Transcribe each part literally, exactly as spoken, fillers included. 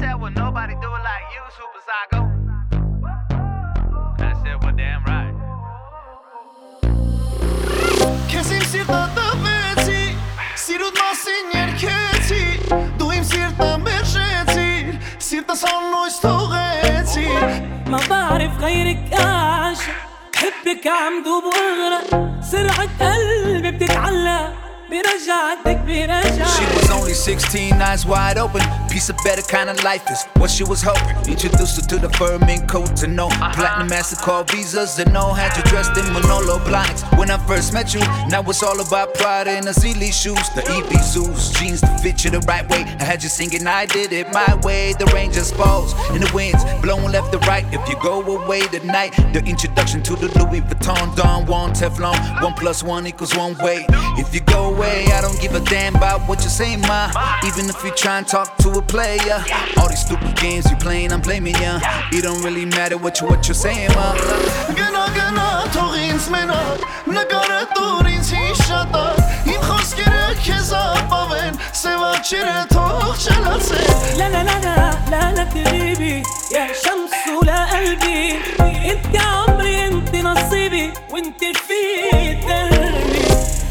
said, well, nobody do it like you, Super Psycho. I said, well, damn right. Kesim sirta të veci, si rut masin njerë keci. Duim sirta me sheci, sirta sa nojs të geci. ما بعرف غيرك أعشق حبك عم دوب واغرق سرعة قلبي بتتعلق برجعتك برجع. She was only sixteen, eyes wide open. Piece of better kind of life is what she was hoping. Introduced her to the fur mink coats and no platinum MasterCard visas and no had you dressed in Manolo Blahniks. When I first met you, now it's all about Prada and the Zelee shoes, the E B Zoos, jeans to fit you the right way. I had you singing, I did it my way. The rain just falls and the winds blowing left to right. If you go away tonight, the introduction to the Louis Vuitton Don Juan Teflon. One plus one equals one way. If you go away, I don't give a damn about what you say, ma. Even if you try and talk to a player, all these stupid games you playing, I'm blaming ya. It don't really matter what you what you're saying, ma. Gëna gëna toghins menat, në gare turin si shatar. Im khoskere keza paven, se vaqire togh qelatse. لا لا لا لا لا لا تغيبي يا شمس ولا قلبي. انت عمري انت نصيبي وانت في دربي.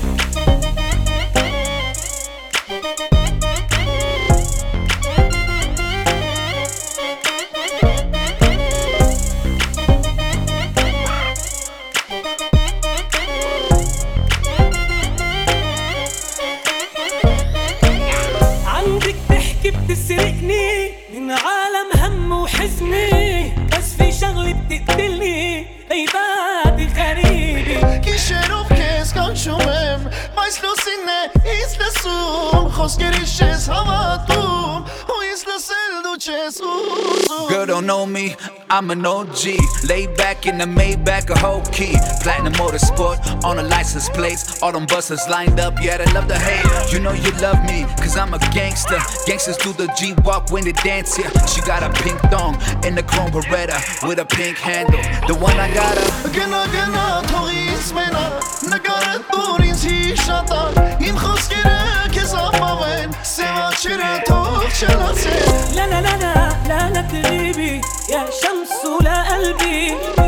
عندك تحكي بتسرقني من عالم هم وحزني بس في شغلة بتقتلني غيباتي غريبة. Kisherov kes kan shumem, mais lusine isle sum. Khoskere shes havatum, o isle sel duches uzum. Girl don't know me, I'm an O G. Laid back in the Maybach, a whole key. Platinum Motorsport on a license plates. All them busters lined up, yeah, they love to hate. You know you love me, cause I'm a gangster. Gangsters do the G-walk when they dance, yeah. She got a pink thong and a chrome Beretta with a pink handle. The one I got her. Gëna gëna toghins menat, në gare turin si shatar. Im khoskere keza paven, se vaqire togh qelatse. لا لا لا لا لا لا تغيبي يا شمس ولا قلبي.